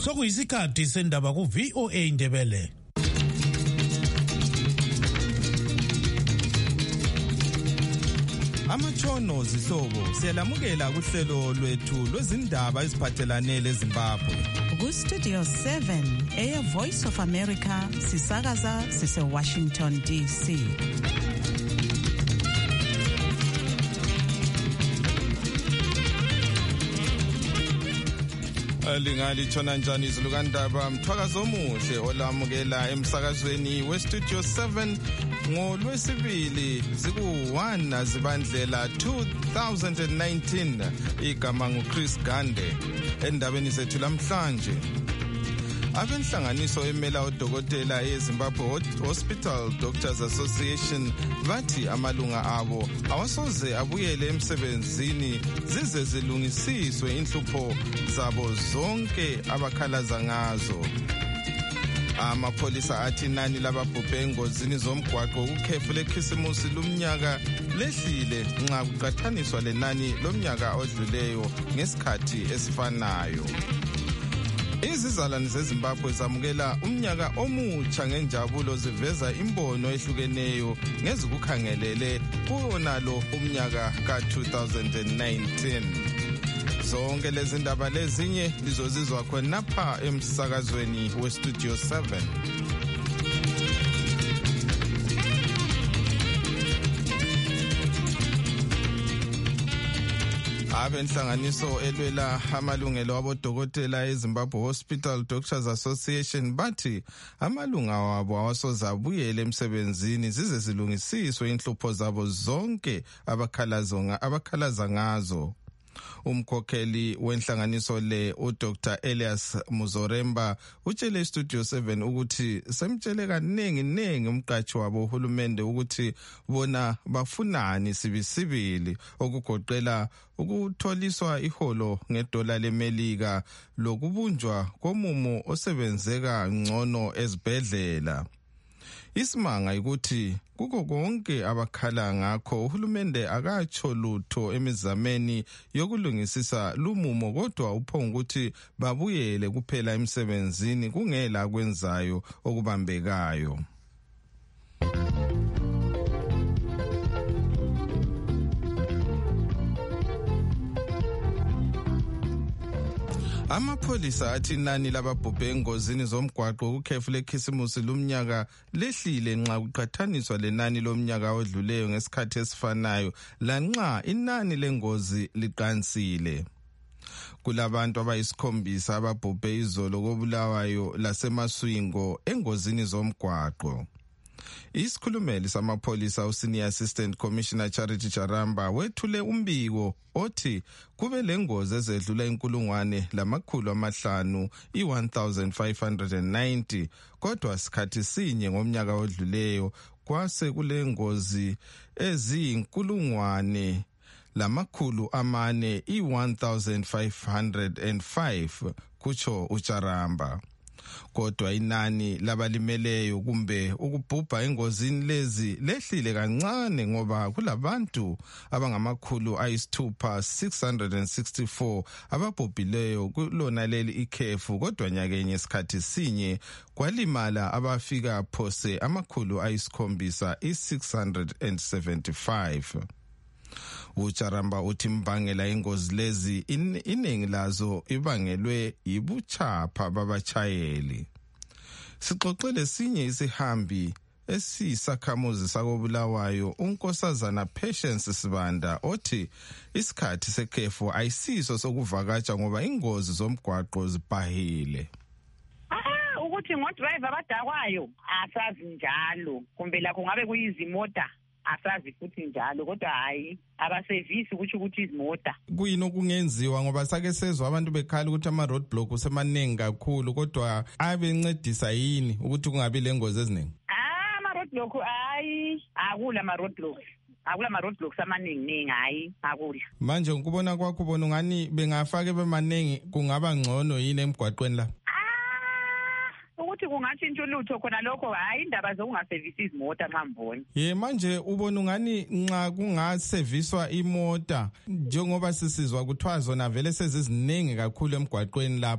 Sokuyisikhathi sendaba ku VOA Indebele. Amatshono zihlobo siyalamukela kuhlelo lwethu lwezindaba eziphathelane leZimbabwe. Ku Studio 7 Air Voice of America sisakaza sise Washington DC. Lingali tshona njani izilukandaba mthwakazo omuhle olamukela emsakazweni we Studio 7 ngoLwesibili ziku-1 Zibandlela 2019. Igama nguChris Gande. Endabeni zethu lamhlanje, abenhlanganiso emela odokotela eZimbabwe Hospital Doctors Association bathi amalunga abo awasoze abuyele emsebenzini zize zilungisiswe inhlupho zabo zonke abakhalaza ngazo. Amapholisa athi inani lababhubhe engozini zomgwaqo ukhefu lekhisimusi lumnyaka lehlile nxa kuqathaniswa lenani lomnyaka odluleyo ngesikhathi esifanayo. Izizalwane zeZimbabwe zamukela umnyaka omutsha ngenjabulo ziveza imbono ehlukeneyo ngezikukhangelele kuwonalo umnyaka ka-2019. Zonke lezi ndaba lezinye lizozizwa khonapha emsakazweni we Studio 7. Abenhlanganiso elwela amalungelo abodokotela eZimbabwe Hospital Doctors Association bathi amalunga wabo awasoze abuyele emsebenzini zize zilungisiswe inhlupho zabo zonke abakhalaza ngazo. Umkhokheli wenhlanganiso le uDr Elias Muzoremba utshele Studio 7 ukuthi semtshele kaningi umqashi wabo uhulumende ukuthi bona bafunani sibisibili okugoqela ukutholiswa iholo ngedola leMelika lokubunjwa komumo osebenzeka ngcono ezibhedlela. Isimanga ukuthi kuko konke abakhala ngakho uhulumende akatsho lutho emizameni yokulungisisa lumumo, kodwa uphonga ukuthi babuyele kuphela emsebenzini kungela kwenzayo okubambekayo. Amapholisa athi inani lababhubhe engozini zomgwaqo ukhefu lekhisimusi lumnyaka lehlile nxa kuqathaniswa lenani lomnyaka odluleyo ngesikhathi esifanayo lanxa inani lengozi liqansile. Kulabantu abayisikhombisa ababhubhe izolo koBulawayo laseMaswingo engozini zomgwaqo. Isikhulumeli samapholisa uSenior Assistant Commissioner Charity Charamba wethule umbiko othi kube lengozi ezedlula 1,500 1590 kodwa sikhathi sinye ngomnyaka odluleyo kwase kule ngozi eziyinkulungwane lamakhulu amane 1505 kutsho uCharamba. Kodwa inani labalimeleyo kumbe ukubhubha engozini lezi lehlile kancane ngoba kulabantu abangamakhulu 664 ababhubhileyo kulona leli ikhefu, kodwa nyakenye isikhathi sinye kwalimala abafika phose amakhulu 675. uCharamba uthi mbangela ingozi lezi iningi lazo ibangelwe yibuchapha babachayeli. Sixoxele sinye isihambi esisakhamuzi sakoBulawayo uNkosazana Patience Sibanda othi isikhathi sekhefu ayisiso sokuvakatsha ngoba ingozi zomgwaqo zibhahile. Ukuthi ngodriver abadakwayo asazi njalo kumbe lakho ngabe kuyizimota asazi futhi njalo, kodwa hayi abasevisi ukuthi izimota kuyini okungenziwa ngoba sake sezwe abantu bekhala ukuthi ama roadblock usemaningi kakhulu, kodwa abencedisa yini ukuthi kungabi lengozi eziningi? Ama roadblock hayi akula ama roadblocks amaningi hayi akula. Manje ukubona kwakho bona ungani bengafake bemaningi kungaba ngcono yini emgwaqweni la? Ukuthi kungatshintsha ulutho khona lokho hayi indaba zokungasevisi izimota mamboni. Manje ubona ungani nxa kungaseviswa imota njengoba sisizwa kuthiwa zona vele seziziningi kakhulu emgwaqweni lapha,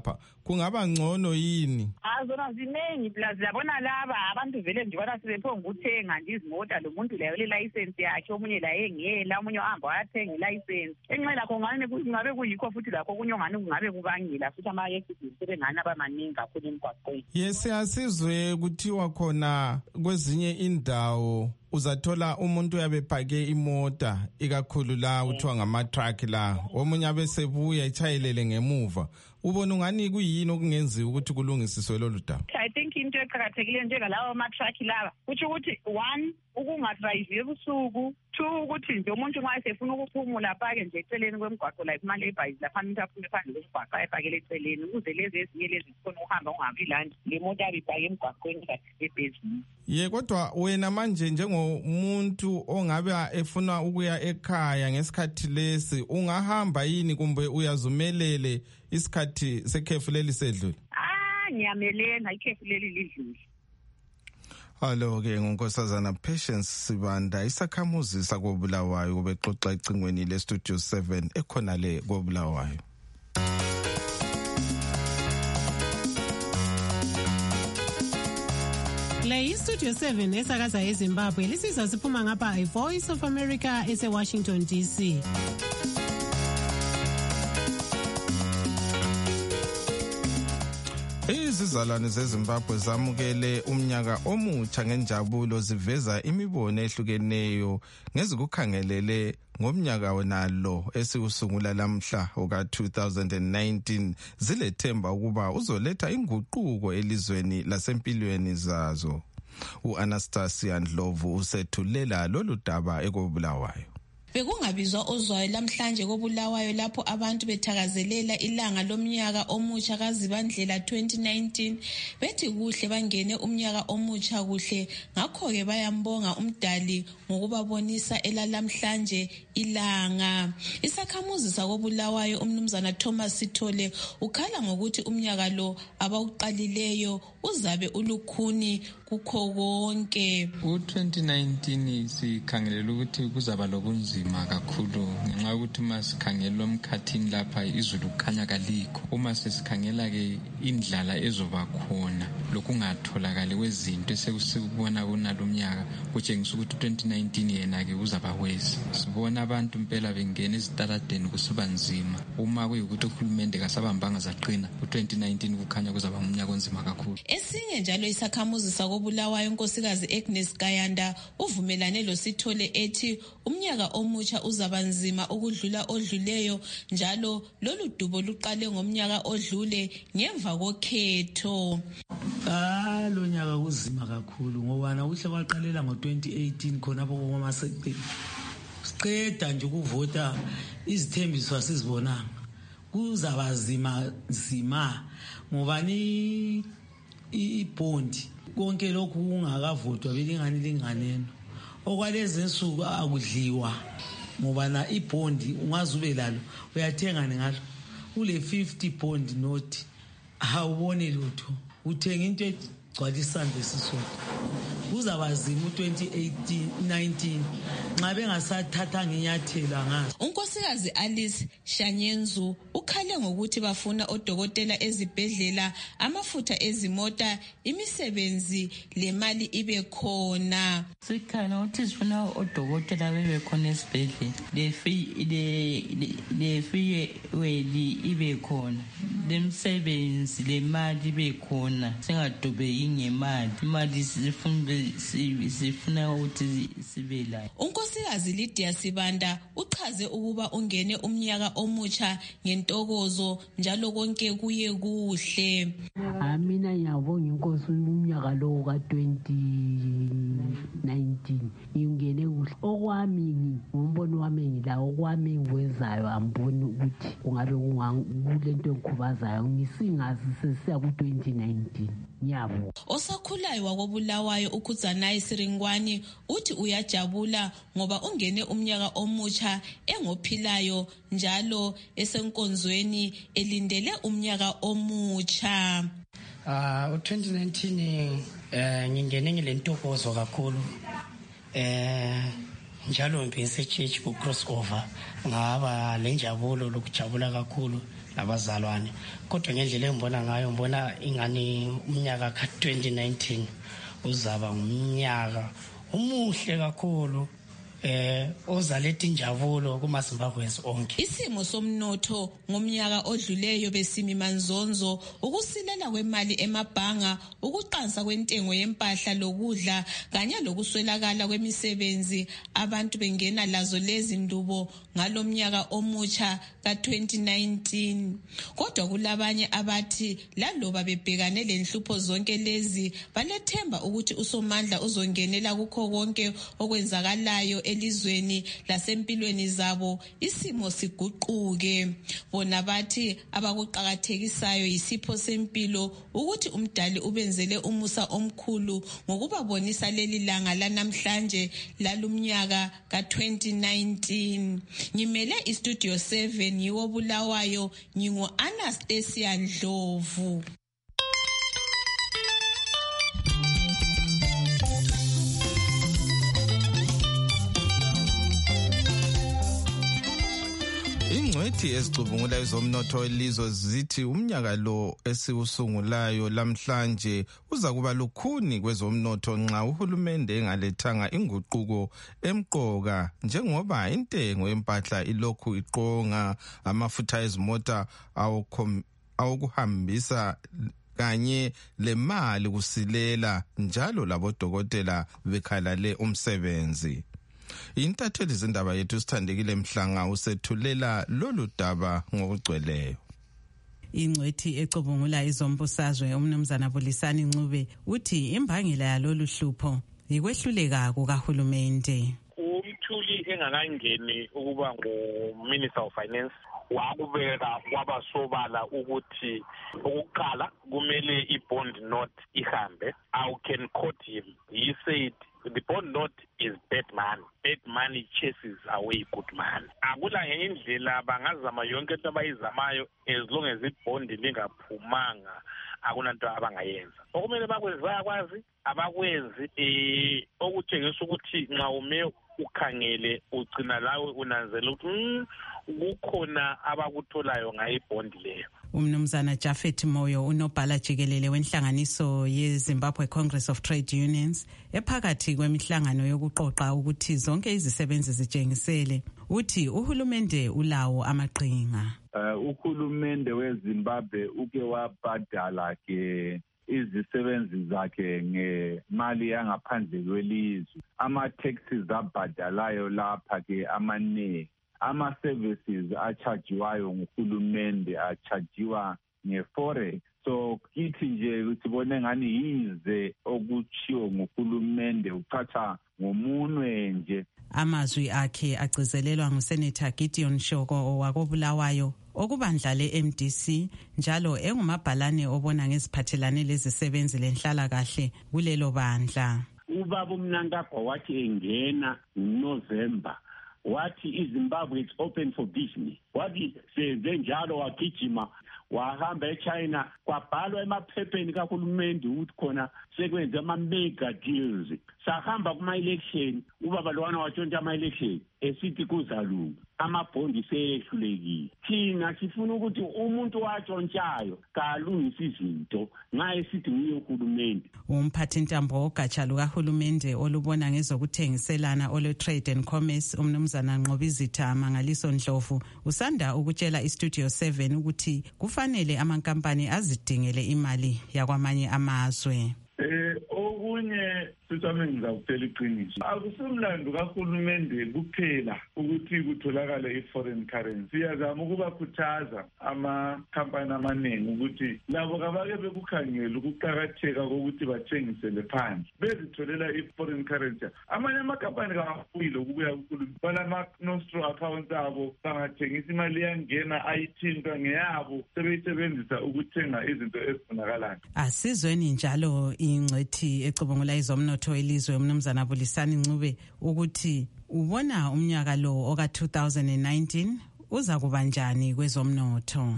kungaba ngcono yini? Zona ziningi plus labona laba abantu vele nje bona sebephonga ukuthenga nje izimota lo muntu layo le license yakhe omunye la engiyela omunye ohamba wayathenga ilicense enxe lakho ngane kungabe kuyikho futhi lakho kunye ngane kungabe kubangela futhi ama-accidents sebengani abamaningi kakhulu emgwaqweni. Yes, asizwe kuthiwa khona kwezinye indawo uzathola umuntu uyabepake imota ikakhulu la uthiwa ngama-truck la omunye abesebuya echayelele ngemuva. Ubona ungani kuyini okungenziwa ukuthi kulungisiswe lolu daba? I think into eqhakathekileyo njengalawo ama-truck laba kutsho ukuthi 1 ukungadrayivi ebusuku, 2 ukuthi nje umuntu nxa esefuna ukuphumula apake nje eceleni kwemgwaqo like kuma-labours lapha umuntu aphume phandle kwemgwaqo ayepakele eceleni ukuze lezi ezinye lezi zikhona ukuhamba ungabi landi le moto yabe ipake emgwaqweni ebhezini. Ye kodwa wena manje njengomuntu ongabe efuna ukuya ekhaya ngesikhathi lesi ungahamba yini kumbe uyazumelele isikhathi sekhefu leli sedlule? Ngiyamelela ikhefu leli lidlule. Alo-ke ngunkosazana Patience Sibanda isakhamuzi sakobulawayo bexoxa ecingweni le-Studio 7 ekhona le kobulawayo. Le iStudio 7 esakaza eZimbabwe lisizwa siphuma ngapha iVoice of America ese-Washington DC. Izizalwane zeZimbabwe zamukele umnyaka omutsha ngenjabulo ziveza imibono ehlukeneyo ngezikukhangelele ngomnyaka wonalo esiusungula lamhla oka-2019 zilethemba ukuba uzoletha inguquko elizweni lasempilweni zazo. U-Anastasia Ndlovu usethulela lolu daba ekobulawayo. Bekungabizwa ozwayo lamhlanje kobulawayo lapho abantu bethakazelela ilanga lomnyaka omutsha kaZibandlela 2019 bethi kuhle bangene umnyaka omutsha kuhle ngakho-ke bayambonga umdali ngokubabonisa elalamhlanje ilanga. Isakhamuzi sakobulawayo umnumzana Thomas Sithole ukhala ngokuthi umnyaka lo abawuqalileyo uzabe ulukhuni kukho konke. U-2019 sikhangelela ukuthi kuzaba lobunzima kakhulu ngenxa yokuthi uma sikhangela emkhathini lapha izulu kukhanya kalikho. Uma sesikhangela-ke indlala ezoba khona lokungatholakali kwezinto esesikubona kunalo mnyaka kutshengisa ukuthi 2019 yena-ke uzaba wesi. Sibona abantu impela bengena ezitaladeni kusiba nzima. Uma kuyikuthi uhulumende kasabambanga zaqina u-2019 kukhanya kuzaba umnyaka onzima kakhulu. Esinye njalo isakhamuzi sakobulawayo unkosikazi Agnes Kayanda uvumelane loSithole ethi umnyaka omutsha uzaba nzima ukudlula odluleyo njalo lolu dubo luqale ngomnyaka odlule ngemva kokhetho. Lo nyaka uzima kakhulu ngoba nakuhle kwaqalela ngo-2018 khona bokomaseqini. Siqeda nje ukuvota izithembiso asizibonanga. Kuzaba nzima ngoba ni ibhondi konke lokhu kungakavotwa belinganeno okwalezi nsuku akudliwa ngoba na ibhondi ungazube lalo uyathengana ngalo ule 50 bond note awubone lutho uthenga into egcwala isandla esisodwa. Kuzaba nzima u-2018-19 nxa bengasathatha ngenyathelo ngazo. Unkosikazi Alice Shanyenzu ukhale ngokuthi bafuna odokotela ezibhedlela, amafutha ezimota, imisebenzi lemali ibe khona. Sikhala ukuthi sifuna odokotela bebe khona esibhedlela, le fee ibe khona, lemsebenzi lemali ibe khona, singadubeki ngemali, imali sifuna ukuthi sibe layo. Unkosikazi Lydia Sibanda uchaze ukuba ungene umnyaka omutsha ngentokozo njalo konke kuye kuhle. Mina ngiyabonga inkosi umnyaka lo ka-2019 ngingene kuhle. Okwami ngumbono wami ngilawo, okwami ngikwenzayo amboni ukuthi kungabe kulento engikhubazayo ngisingazi sesiya ku-2019 ngiyabonga. Osakhulayo wakobulawayo uKhudzanayi Siringwani uthi uyajabula ngoba ungene umnyaka omutsha engophilayo njalo esenkonzweni elindele umnyaka omutsha. U-2019 ngingene ngilentokozo kakhulu njalo ngibhekise church ku crossover ngaba lenjabulo lokujabula kakhulu labazalwane. Kodwa ngendlela engibona ngayo ngibona ingani umnyaka ka-2019 uzaba umnyaka umuhle kakhulu ozaletha injabulo kumaZimbabweans onke. Isimo somnotho ngomnyaka odluleyo besimi manzonzo, ukusilela kwemali emabhanga, ukuqansa kwentengo yempahla lokudla kanye lokuswelakala kwemisebenzi, abantu bengena lazo lezi ndubo ngalomnyaka omutsha ka-2019. Kodwa kulabanye abathi laloba bebhekane lenhlupho zonke lezi balethemba ukuthi uSomandla uzongenela kukho konke okwenzakalayo elizweni lasempilweni zabo, isimo siguquke. Bona bathi abakuqakathekisayo yisipho sempilo, ukuthi umdali ubenzele umusa omkhulu ngokubabonisa leli langa lanamhlanje lalumnyaka ka-2019. Ngimele iStudio 7 yiwo Bulawayo, ngingu-Anastasia Ndlovu. Ingcwethi ezicubungula ezomnotho welizwe zithi umnyaka lo esiwusungulayo lamhlanje uza kuba lukhuni kwezomnotho nxa uhulumende engalethanga inguquko emqoka, njengoba intengo yempahla ilokhu iqonga, amafutha ezimota awokuhambisa kanye lemali kusilela, njalo labodokotela bekhalale umsebenzi. Intatheli zindaba yethu Sithandekile Mhlanga usethulela lolu daba ngokugcweleyo. Ingcwethi ecubungula izombusazwe umnumzana Bulisani Ncube uthi imbangela yalolu hlupho yikwehluleka kukahulumende. Umthuli engakangeni ukuba ngu-Minister of Finance wakubeka kwabasobala ukuthi ukuqala kumele i-bond note ihambe. I can quote him. He said the bond note is bad money. Bad money chases away good money. Akula ngenye indlela bangazama yonke into abayizamayo, as long as ibond lingaphumanga akunanto abangayenza. Okumele bakwenza bayakwazi, abakwenzi okutshengisa ukuthi nxa ume ukhangele ugcina lawe unanzela ukuthi kukhona abakutholayo ngayibond leyo. Umnumzana Jafet Moyo unobhala jikelele wenhlanganiso yeZimbabwe Congress of Trade Unions ephakathi kwemihlangano yokuqoqa ukuthi zonke izisebenzi zitshengisele, uthi uhulumende ulawo amaqhinga. Uhulumende weZimbabwe uke wabhadala ke izisebenzi zakhe ngemali yangaphandle kwelizwe. Ama-taxes abhadalayo lapha ke amaningi. Ama-services achajiwayo nguhulumende achajiwa nge-forex. So kithi nje sibone ngani yize okuchiwo nguhulumende uchacha ngomunwe nje. Amazwi akhe agcizelelwa nguSenator Gideon Shoko wakobulawayo okubandla le-MDC, njalo engumabhalane obona ngeziphathelane lezisebenzi lenhlala kahle kulelo bandla. Ubaba uMnangagwa wathi engena November wathi iZimbabwe is open for business. Wathi senjalo wagijima wahamba eChina, kwabhalwa emaphepheni kahulumende ukuthi khona sekwenze ama-mega deals. Sahamba kuma-election, ubaba lowana watshontsha ama-election esithi kuzalunga, amabhondi seyehlulekile. Thina sifuna ukuthi umuntu watshontshayo kalungisa izinto nxa esithi nguye uhulumende. Umphathintambo ogatsha lukahulumende olubona ngezokuthengiselana olwe-Trade and Commerce umnumzana Nqobizitha Mangaliso Ndlovu usanda ukutshela iStudio 7 ukuthi kufanele amankampani azidingele imali yakwamanye amazwe. Okunye sisame ngizakutshela iqiniso, akusimlando kahulumende kuphela ukuthi kutholakale i-foreign currency. Siyazama ukubakhuthaza amakhampani amaningi ukuthi labo kabake bekukhangela ukuqakatheka kokuthi bathengisele phandle bezitholela i-foreign currency. Amanye amakhampani kawafuyile ukubuya kuhulumende, balama-nostro accounts abo bangathengisa imali yangena ayithintwa ngeyabo sebeyisebenzisa ukuthenga izinto ezifunakalayo. Asizweni njalo ingcwethi ecubungula izomnotho elizwe umnumzana Bulisani Ncube ukuthi ubona umnyaka lo oka-2019 uza kuba njani kwezomnotho.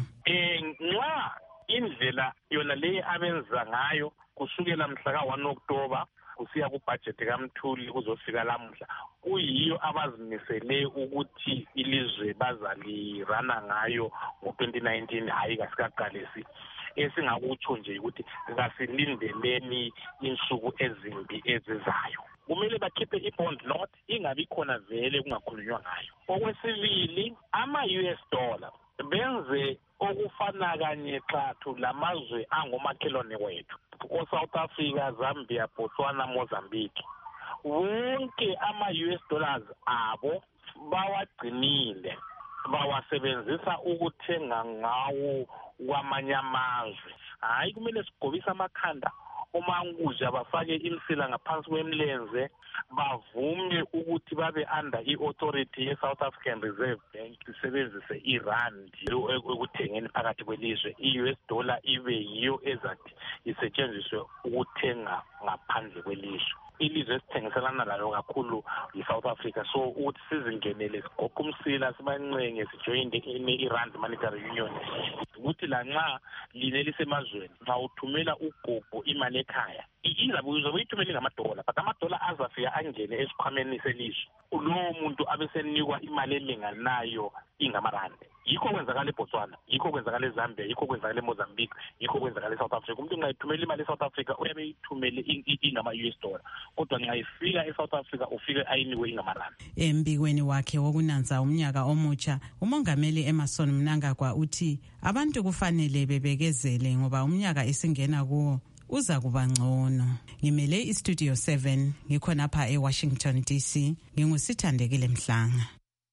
Nxa indlela yona le abenza ngayo kusukela mhla ka-1 October siya kubudget kaMthuli kuzofika lamuhla kuyiyo abazimisele ukuthi ilizwe bazalirana ngayo ngo-2019 hayi kasikaqalisi esingakutsho nje ukuthi ngasilindeleni insuku ezimbi ezizayo. Kumele bakhiphe i-bond note ingabi khona vele kungakhulunywa ngayo. Okwesibili, ama-US dollar benze okufana kanye xathu lamazwe angomakhelwane wethu o-South Africa, Zambia, Botswana, Mozambique. Wonke ama-US dollars abo bawagcinile bawasebenzisa ukuthenga ngawo kwamanye amazwe. Hayi kumele sigobise amakhanda omanguja bafake imsila ngaphansi kwemlenze bavume ukuthi babe under i-authority ye-South African Reserve Bank isebenzise irand ekuthengeni phakathi kwelizwe. I-US dollar ibe yiyo ezathi isetshenziswe ukuthenga ngaphandle kwelizwe. Ilizwe esithengiselana lalo kakhulu yi-South Africa, so ukuthi sizingenele sigoqe umsila sibancenge sijoyine i-Rand Monetary Union ukuthi lanxa line lisemazweni nxa uthumela ugogo imali ekhaya izabe uyithumele ngamadola but amadola azafika angene esikhwameni selizwe lowo muntu abesenikwa imali elinganayo ingamarandi. Yikho kwenzakala eBotswana, yikho kwenzakala eZambia, yikho kwenzakala eMozambique, yikho kwenzakala eSouth Africa. Umuntu ungayithumela imali eSouth Africa uyabe ithumele ingama-US dollar kodwa nxa ifika eSouth Africa ufike ayiniwe ingamarandi. Embikweni wakhe wokunanza umnyaka omutsha, umongameli Emmerson Mnangagwa uthi abantu kufanele bebekezele ngoba umnyaka esingena kuwo uza kuba ngcono. Ngimele iStudio 7 ngikhonapha eWashington DC, ngingusithandekile Mhlanga.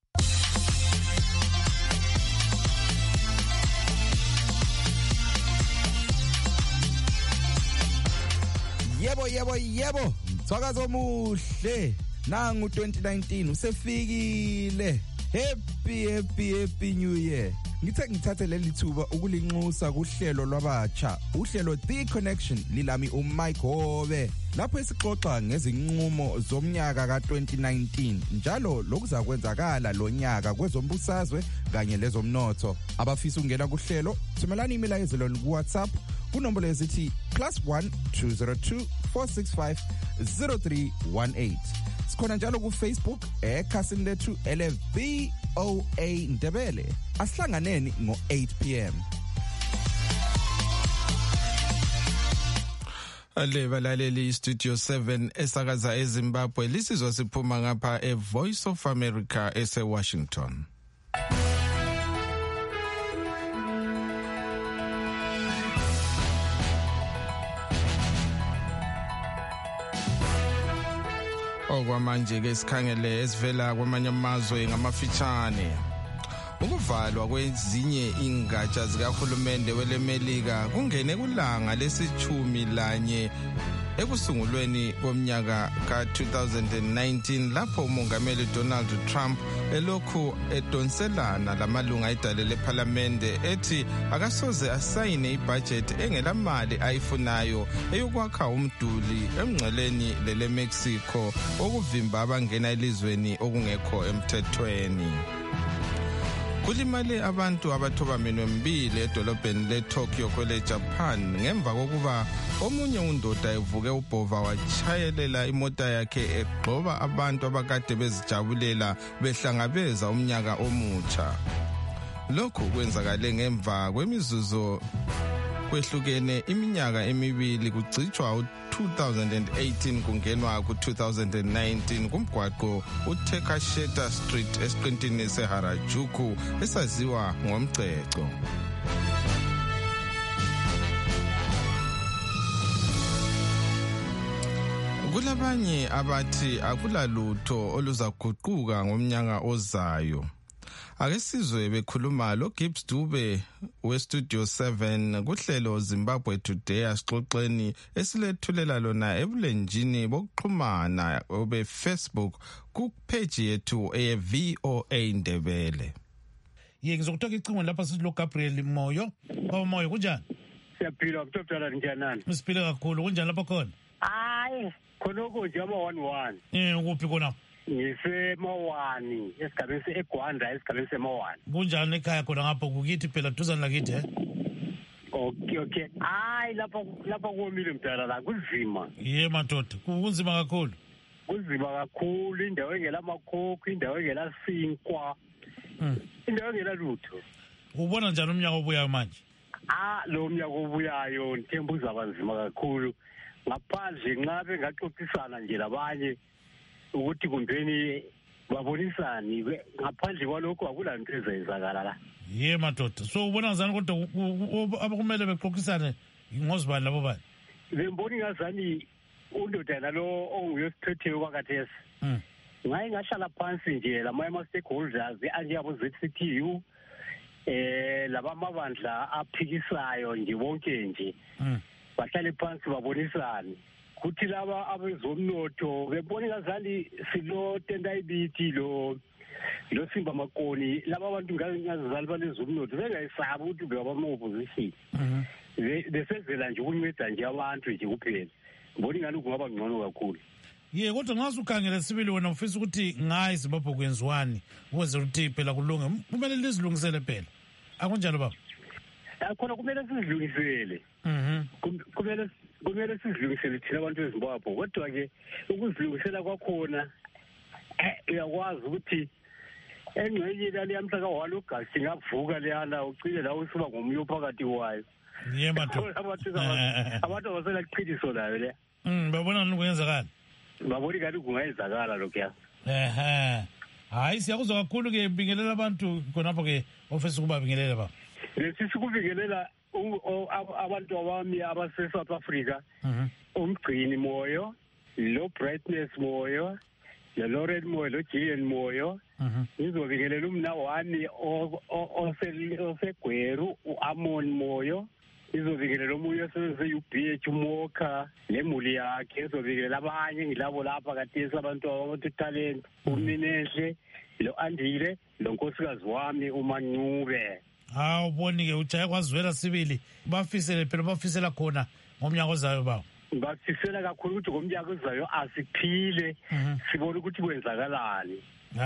Yebo, mthwakazo omuhle. Nangu 2019 usefikile. Happy New Year. Ngithathe leli thuba ukulinxusa kuhlelo lwabatsha, uhlelo The Connection lilami uMike Hobe. Lapho esixoxa ngezinqumo zomnyaka ka2019 njalo lokuzakwenzakala lonyaka kwezombusazwe kanye lezomnotho. Abafisa ukungena kuhlelo, thumelani imiyalezo ku WhatsApp kunombolo ezithi +1 202 465 0318. Sikhona njalo ku Facebook ekhasini lethu LVOA Ndebele. Asihlanganeni ngo-8 p.m. Balaleli Studio 7 esakaza eZimbabwe lisizwa siphuma ngapha eVoice of America ese-Washington. Okwamanje ke sikhangele esivela kwamanye amazwe ngamafitshane. Ukuvalwa kwezinye ingatsha zikahulumende welemelika kungene kulanga lesithumi lanye ekusungulweni komnyaka ka-2019 lapho umongameli Donald Trump elokhu edonselana lamalunga edale lephalamende ethi akasoze asayine ibudget engelamali ayifunayo eyokwakha umduli emngceleni lele-Mexico okuvimba abangena elizweni okungekho emthethweni. Kulimale abantu abathobaminwe mbili edolobheni leTokyo kwele-Japan ngemva kokuba omunye undoda evuke ubhova wachayelela imota yakhe egxoba abantu abakade bezijabulela behlangabeza umnyaka omutsha. Lokhu kwenzakale ngemva kwemizuzu kwehlukene iminyaka emibili kugcitshwa u-2018 kungenwa ku-2019 kumgwaqo uTekasheta Street esiqintini seHarajuku esaziwa ngomgceco. Kulabanye abathi akulalutho oluzaguquka ngomnyaka ozayo. Ake sizwe bekhuluma lo Gibbs Dube weStudio 7 kuhlelo Zimbabwe Today asixoxeni esilethulela lona ebulenjini bokuxhumana obeFacebook kupage yethu eVOA Ndebele. Ngizokuthoka icingo lapha silo Gabriel Moyo. Moyo kunjani? Siyaphila kuthola njani? Siphile kakhulu. Kunjani lapha khona? Hayi, khonoko nje ama-11. Kuphi khona? Ngisemawani esigabeni eGwanda esigabeni semawani. Kunjani ekhaya khona ngapho kukithi phela duzane lakithi Okay. Hayi lapha komile mdala la kunzima. Madoda, kunzima kakhulu. Kunzima kakhulu, indawo engela makhokho, indawo engela sinkwa. Indawo engela lutho. Ubona njani umnyaka obuyayo manje? Lo mnyaka obuyayo ngithemba uzaba nzima kakhulu. Ngaphandle nxa bengaxoxisana nje labanye ukuthi kumbeni babonisani, ngaphandle kwalokho akulanto ezenzakala la. Madoda, so ubona ngazani kodwa abakumele bexoxisane ngozibani labo bani? Bembona ingazani undoda nalo onguyosiphetheyo kwakathesi. Ngaye ngahlala phansi nje lama-stakeholders anjengabo ZCTU, labamabandla aphikisayo nje bonke nje. Bahlale phansi babonisane. Kuthi laba abezomnotho bebona ingazani silo tendayibithi lo Simba Makoni, laba bantu ngazali balezomnotho bengayisabi ukuthi beba ma-opposition. Besenzela nje ukunceda nje abantu nje kuphela. Ngibona ingani kungaba ngcono kakhulu. Kodwa nxa usukhangela sibili wena ufisa ukuthi ngayi Zimbabwe kwenziwani ukuze ukuthi phela kulunge, kumele lizilungisele phela. Akunjalo baba? Khona kumele sizilungisele. Kumele sizilungisele thina abantu beZimbabwe. Kodwa-ke ukuzilungisela kwakhona uyakwazi ukuthi engxenye laliya mhla ka-1 August ngavuka leyana ucine la usuba ngomunye phakathi kwayo. Abantu abaselaqiniso layo leya. Babona kungenzakala. Babona ngathi kungayenzakala lokhuya. Hayi siyakuzwa kakhulu-ke bingelela abantu khonapho-ke ofisa ukuba bingelela baba. Lesisi kubingelela abantu abami abase-South Africa, uMgcini Moyo, lo Brightness Moyo, lo Lauren Moyo, lo Gillian Moyo. Ngizobingelela umnawami osegweru, u-Amon Moyo. Ngizobingelela omunye osese-UBH uMokha nemuli yakhe. Ngizobingelela abanye ngilabo lapha kathesi abantu abatalent, uMinehle, lo Andile, lo nkosikazi wami uMancube. Uboni-ke ujaya kwazivela sibili bafisele phela bafisela khona ngomnyaka ozayo baba. Bafisela kakhulu ukuthi ngomnyaka ozayo asiphile sibone ukuthi kwenzakalani.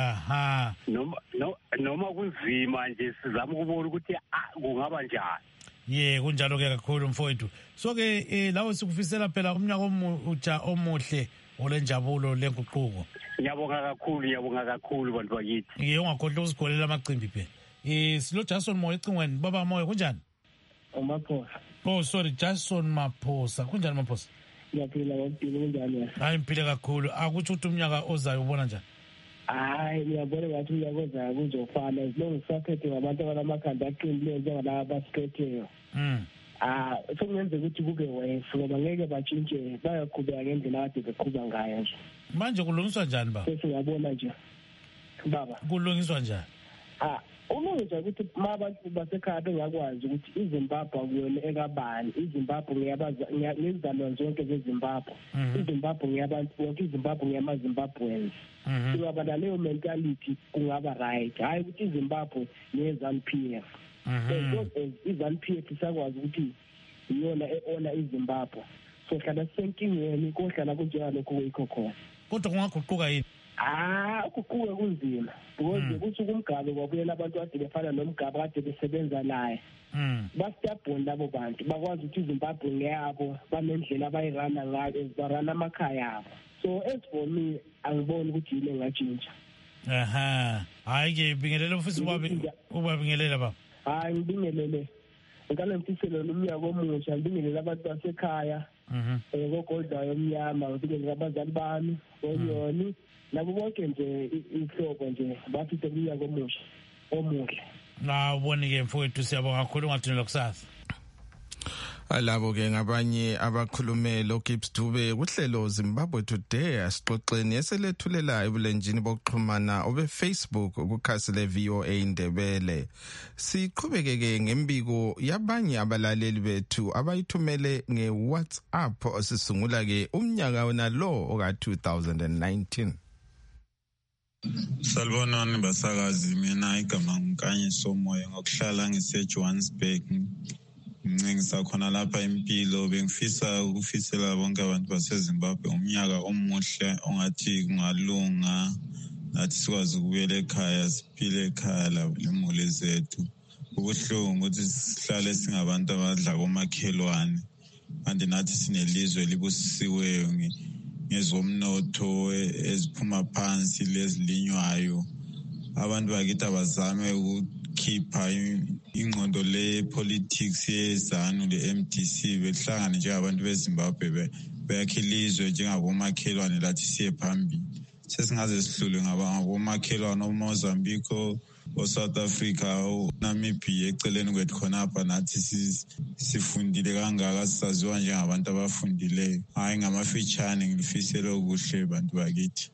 Noma kunzima nje sizama ukubona ukuthi kungaba njani. Kunjalo-ke kakhulu mfowethu. So-ke lawo sikufisela phela umnyaka omuhle olenjabulo lenguquko. Ngiyabonga kakhulu bantu bakithi. Ungakhohlwa ukusigolela amacimbi phela. Silo Jason Moyo ecingweni. Baba Moyo kunjani? Maphosa. Sorry, Jason Maphosa. Kunjani Maphosa? Ngiyaphila ngompilo kunjani? Hayi mphile kakhulu. Akutsho ukuthi umnyaka ozayo ubona njani? Hayi ngiyabona ngathi umnyaka ozayo kuzofana as long as ngabantu abanamakhanda aqinileyo njengalaba abasiphetheyo. Sekungenzeka ukuthi kube worse ngoba ngeke batshintshe, bayaqhubeka ngendlela kade beqhuba ngayo nje. Manje kulungiswa njani baba? Sesingabona nje baba. Kulungiswa njani? Ulungisa ukuthi abantu basekhaya bengakwazi ukuthi iZimbabwe akuyona ekabani. iZimbabwe ngezizalwane zonke zeZimbabwe. iZimbabwe ngeyabantu bonke, iZimbabwe ngeyamaZimbabweans. Kungaba naleyo mentality kungaba right. Hayi ukuthi iZimbabwe ngeZANU-PF. iZANU-PF isakwazi ukuthi iyona e-ona iZimbabwe. So hlala sisenkingeni kohlala kunjengalokho kuyikho khona. Kodwa kungaguquka yini? Ukuquka kunzima because kuthi kumgabe kwabuyela abantu ade befana nomgabe kade besebenza naye. Bastabhoni labo bantu bakwazi ukuthi iZimbabwe ngeyabo, banendlela abayirana ngayo, barana amakhaya abo. So as for me angiboni ukuthi yini engatshintsha. Hayi-ke bingelela ufisa ubabingelela baba. Hayi ngibingelele ngikale mfiselo umnyaka omusha, ngibingelele abantu basekhaya kogodlayo omnyama, ngibingelele abazali bami onyoni nabo bonke nje ihlobo nje bafise umnyaka omusha omuhle. Uboni-ke mfowethu siyabonga kakhulu ungathunela kusasa. Alabo-ke ngabanye abakhulume lo Gibbs Dube kuhlelo Zimbabwe Today asixoxeni eselethulela ebulenjini bokuxhumana obe-Facebook kukhasi le-VOA Indebele. Siqhubeke-ke ngembiko yabanye abalaleli bethu abayithumele nge-WhatsApp osisungula-ke umnyaka wona lo oka-2019. Salibonani basakazi, mina igama ngiNkanyiso Moyo ngokuhlala ngise-Johannesburg. Ngicengisa khona lapha impilo, bengifisa ukufisela bonke abantu baseZimbabwe umnyaka omuhle ongathi kungalunga, nathi sikwazi ukubuyela ekhaya, siphile ekhaya lemuli zethu. ubuhlungu ukuthi sihlale singabantu abadla komakhelwane kanti nathi sinelizwe libusisiweyo ngezomnotho eziphuma phansi lezilinywayo. Abantu bakithi abazame ukukhipha ingqondo le-politics yezanu le-MDC behlangane njengabantu beZimbabwe beyakhe ilizwe njengabomakhelwane lathi siye phambili. Sesingaze sihlule ngabomakhelwane oMozambique, o-South Africa, o-Namibia eceleni kwethu khonapha nathi sifundile kangaka sisaziwa njengabantu abafundileyo. Hayi ngamafitshane ngilifisele okuhle bantu bakithi.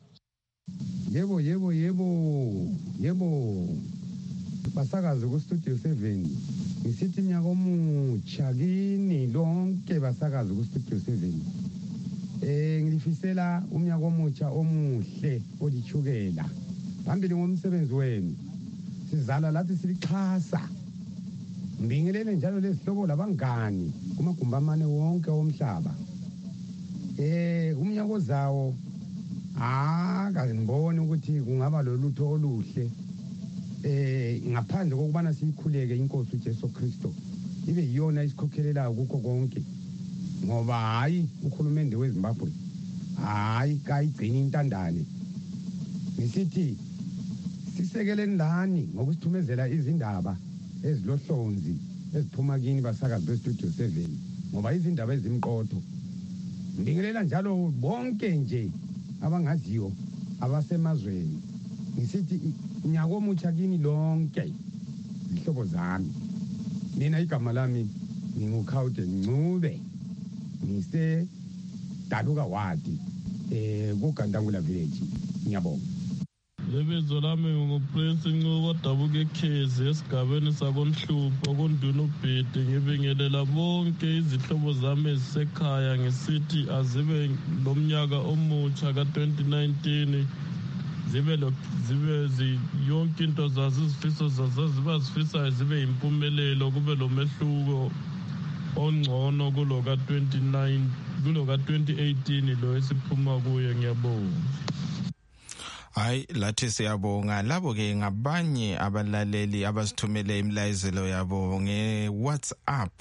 Yebo. Basakazi ku-Studio 7. Ngisithi mnyaka omutsha kini lonke basakazi ku-Studio 7. Ngilifisela umnyaka omutsha omuhle olithukela. Phambili ngomsebenzi wenu. Sizala lathi silixhasa. Ngibingelele njalo lezihlobo labangani kumagumbi amane wonke womhlaba. Umnyaka ozawo ngibone ukuthi kungaba lolutho oluhle ngaphandle kokubana siyikhuleke inkosi uJesu Kristo ibe yiyona isikhokhelelayo kukho konke, ngoba hayi ukhulumende weZimbabwe kayigcina intandane. Ngisithi sisekeleni lani ngokusithumezela izindaba ezilohlonzi eziphuma kini basakazi beStudio 7 ngoba izindaba ezimqotho. Ngibingelela njalo bonke nje abangaziyo abasemazweni. Ngisithi nyaka omutsha kini lonke zihlobo zami. Mina igama lami nginguKhawude Ncube, ngise Daluka Wadi kuGandangula Village. Ngiyabonga. Lebizo lami nguPrince Ncube Dabuka Khezi esigabeni sakoNhlupho kuNduna uBhidi. Ngibingelela bonke izihlobo zami ezisekhaya ngisithi azibe lomnyaka omutsha ka-2019 zibe yonke into zazo izifiso zazo zifisayo zibe impumelelo, kube lo mehluko ongcono kulo ka-2018 lo esiphuma kuye. Ngiyabonga. Hayi lathi siyabonga. Labo-ke ngabanye abalaleli abasithumele imilayezelo yabo nge-WhatsApp.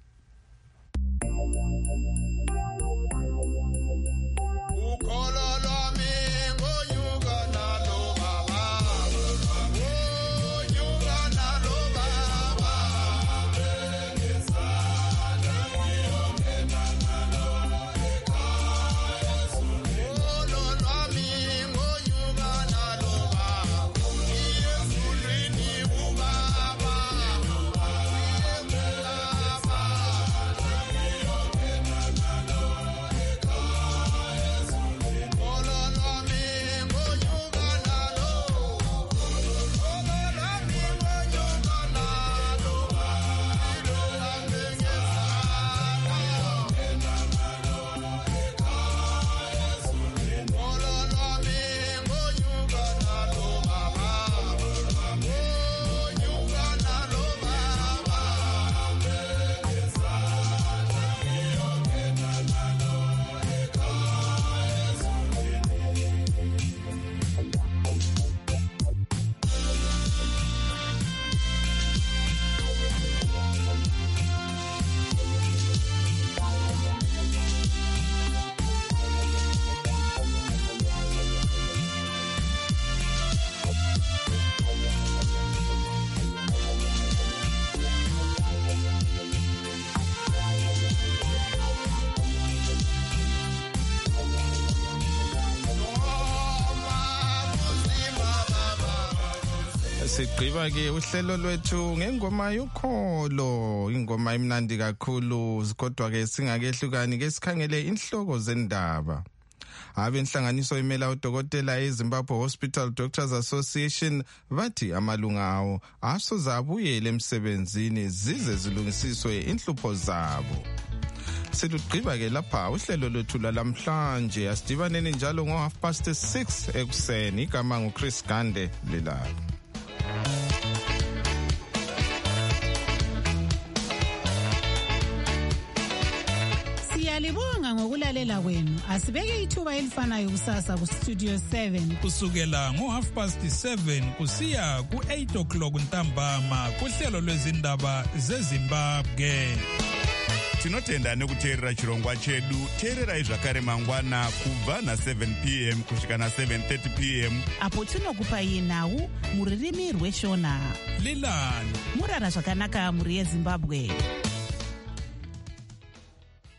Sigqiba ke uhlelo lwethu ngengoma yokholo, ingoma imnandi kakhulu, kodwa ke singakehlukani ke sikhangele inhloko zendaba. Abenhlanganiso imela udokotela eZimbabwe Hospital Doctors Association bathi amalunga awo asoze abuyele emsebenzini zize zilungisiswe inhlupho zabo. Silugqiba ke lapha uhlelo lwethu lamhlanje, asidibaneni njalo ngo6:30 ekuseni. Igama nguChris Gande lelalo. Siyalibonga ngokulalela kwenu. Asibeke ithuba elifanayo kusasa ku Studio 7 kusukela ngo7:30 kusiya ku8:00 ntambama kuhlelo lwezindaba zeZimbabwe. Tinotenda nekuteerera chirongwa chedu. Teererai zvakare mangwana kubva na7 p.m. kusvika na7:30 p.m. apo tinokupai nhau muririmi rweshona. Lilani murara zvakanaka muri yeZimbabwe.